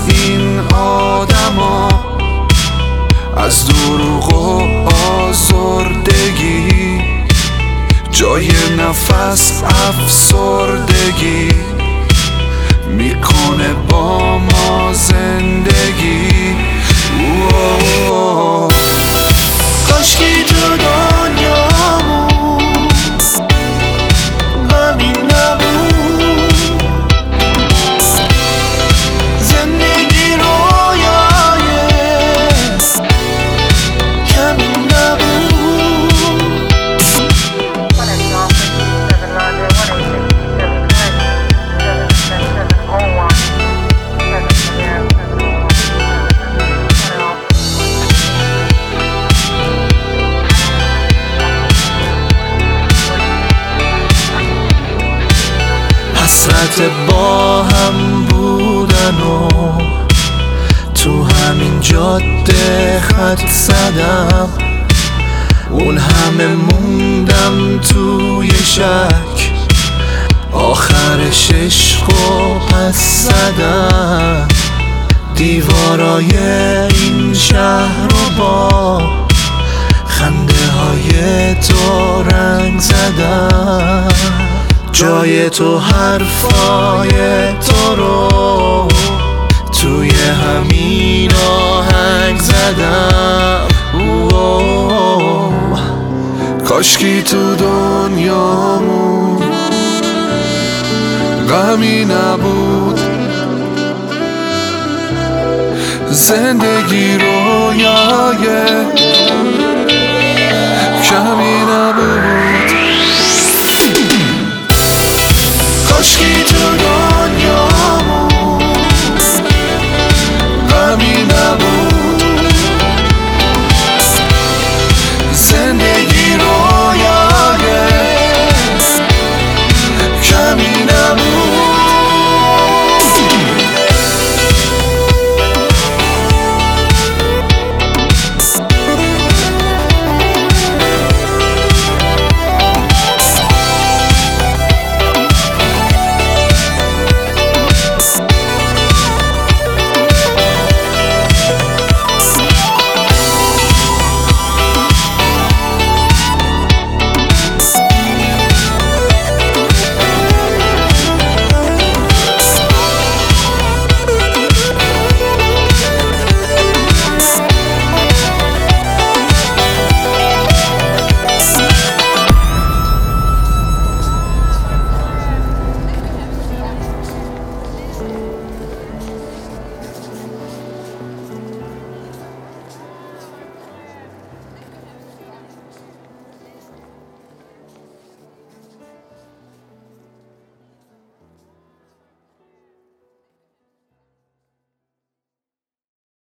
این آدما، از دروغ و آزردگی، جای نفس افسردگی میکنه با ما زندگی. کاشکی تو دنیامون غمی نبود، زندگی رویای کمی نبود. حسرت با هم بودن و تو همین جاده خط زدم، اون همه موندم توی شک، آخرش عشقو پس زدم. دیوارای این شهر رو با خنده های تو رنگ زدم، جای تو حرفای تو رو توی همین آهنگ زدم. کاشکی تو دنیامون غمی نبود، زندگی رویای کمی نبود. کاشکی تو